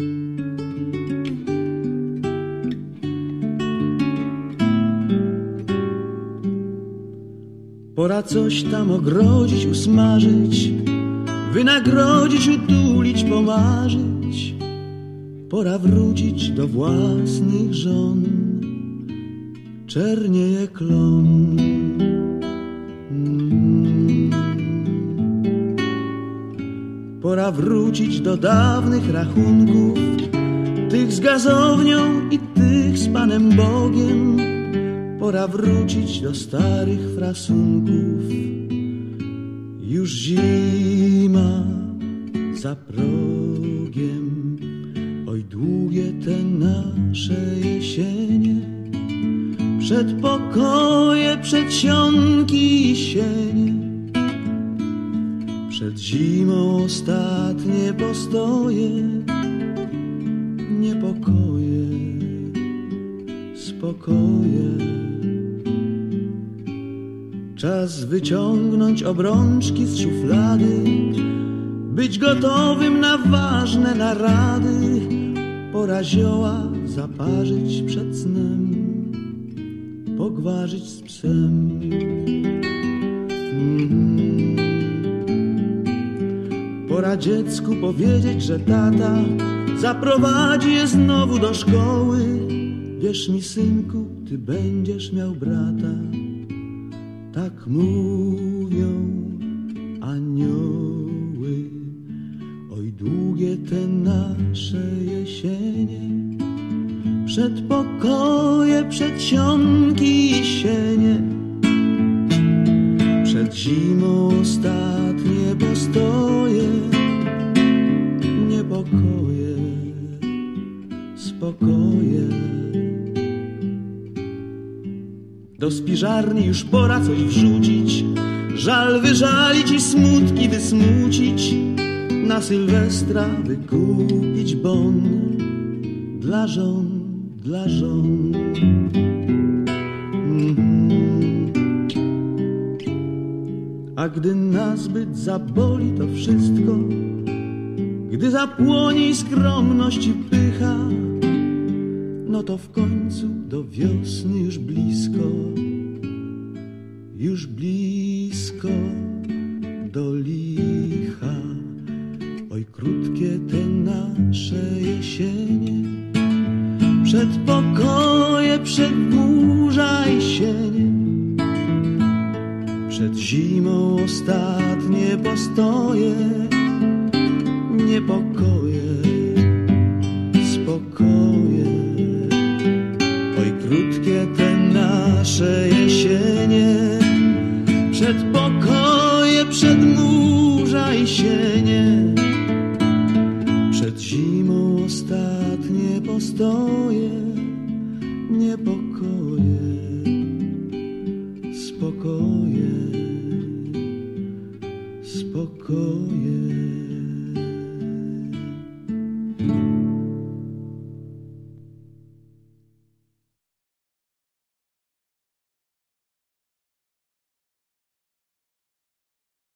Pora coś tam ogrodzić, usmażyć, wynagrodzić, utulić, pomarzyć. Pora wrócić do własnych żon, czernieje klon. Pora wrócić do dawnych rachunków, tych z gazownią i tych z Panem Bogiem. Pora wrócić do starych frasunków. Już zima za progiem, oj długie te nasze jesienie, przedpokoje, przedsionki i sienie, przed zimą ostatnie postoje, niepokoje, spokoje. Czas wyciągnąć obrączki z szuflady, być gotowym na ważne narady. Pora zioła zaparzyć przed snem, pogwarzyć z psem. Pora dziecku powiedzieć, że tata zaprowadzi je znowu do szkoły. Wierz mi, synku, ty będziesz miał brata. Tak mówią anioły. Oj długie te nasze jesienie, przedpokoje, przedsionki i sienie, przed zimą ostatnie postoje, niepokoje, spokoje. Do spiżarni już pora coś wrzucić, żal wyżalić i smutki wysmucić, na Sylwestra wykupić bon dla żon, dla żon. A gdy nazbyt zaboli to wszystko, gdy zapłoni skromność i pycha, no to w końcu do wiosny już blisko, już blisko do licha. Oj krótkie te nasze jesienie, przedpokoje, przedburza i sienie, przed zimą ostatnie postoje, niepokoje, spokoje. Oj krótkie te nasze jesienie, przedpokoje, przedmurza i sienie, przed zimą ostatnie postoje, niepokoje.